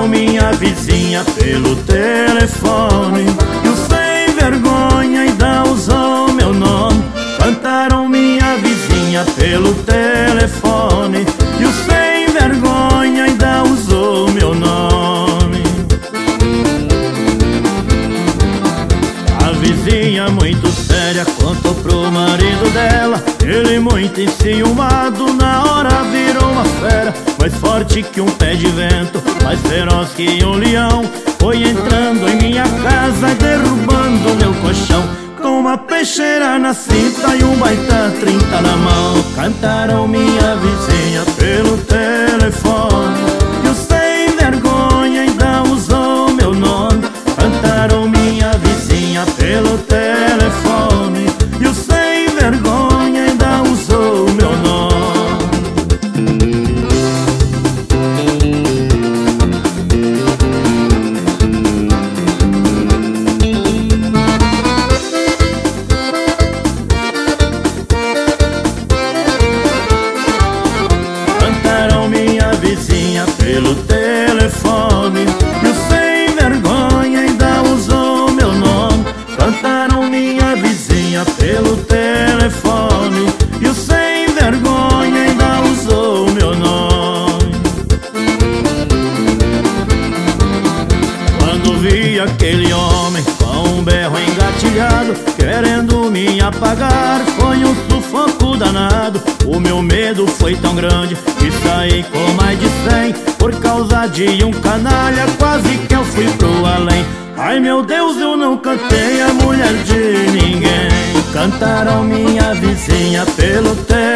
Cantaram minha vizinha pelo telefone, e o sem vergonha ainda usou meu nome. Cantaram minha vizinha pelo telefone, e o sem vergonha ainda usou meu nome. A vizinha muito séria contou pro marido dela, ele muito enciumado na hora virou uma fera. Mais forte que um pé de vento, mais feroz que um leão, foi entrando em minha casa, derrubando meu colchão. Com uma peixeira na cinta e um baita 30 na mão. Cantaram minha vizinha pelo telefone, e o sem vergonha ainda usou meu nome. Cantaram minha vizinha pelo telefone, e o sem vergonha ainda usou meu nome. Pelo telefone, e o sem vergonha ainda usou meu nome. Cantaram minha vizinha pelo telefone, e o sem vergonha ainda usou meu nome. Quando vi aquele homem com um berro engatilhado, querendo me apagar, foi um sufoco danado. O meu medo foi tão grande que saí com mais de 100. Por causa de um canalha, quase que eu fui pro além. Ai meu Deus, eu não cantei a mulher de ninguém. Cantaram minha vizinha pelo telefone,